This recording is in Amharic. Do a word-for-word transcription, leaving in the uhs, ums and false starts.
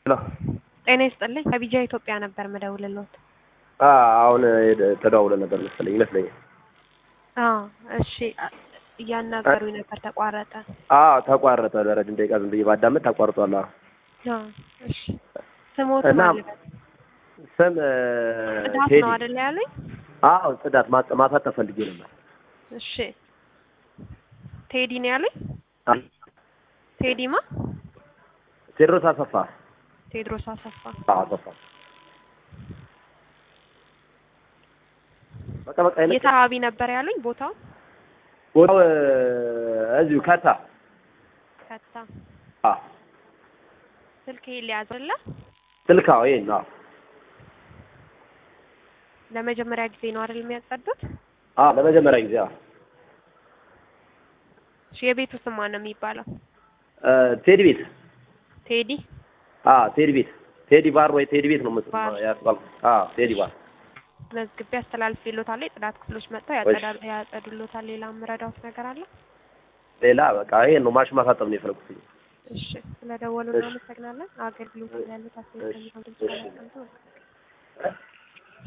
ጤና ይስጥልኝ ከቢጃ ኢትዮጵያ ነበር መደውልልዎት። አዎ አሁን ተደዋውለን ነበር መሰለኝ ይመስለኛል። አዎ እሺ እያናገሩኝ ነበር ተቋረጠ። አዎ ተቋረጠ ለረጅም ደቂቃ ዝም ብዬ ባዳመጥ ተቋርጧል። አዎ እሺ ስሞት ማለት ስም ጽዳት ነው አይደል ያሉኝ? አዎ ጽዳት ማሳጠር ፈልጌ ነበር። እሺ ቴዲ ነው ያሉኝ? ቴዲማ ቴድሮስ አሰፋ ቴድሮስ አሰፋ አዎ አሰፋ በቃ በቃ የት አካባቢ ነበር ያሉኝ ቦታው? ቦታው እዚሁ ከታ ከታ አዎ ስልክ ሊያዝርላ ስልካው ይሄ ነው። ለመጀመሪያ ጊዜ ነው አይደል የሚያጸዱት? አዎ ለመጀመሪያ ጊዜ አዎ። እሺ የቤቱ ስም ማን ነው የሚባለው? ቴዲ ቤት ቴዲ አዎ ቴዲ ቤት ቴዲ ባር ወይ ቴዲ ቤት ነው መስሎኝ ያስባል። አዎ ቴዲ ባር መዝግቤ አስተላልፌልዎታል። የጽዳት ክፍሎች መጥተው ያጸዱልዎታል። ሌላ ምረዳዎት ነገር አለ? ሌላ በቃ ይሄ ነው ማሽ ማሳጠብ ነው የፈለኩት። እሺ ስለደወሉ እናመሰግናለን። አገልግሎት ያሉት አስተያየት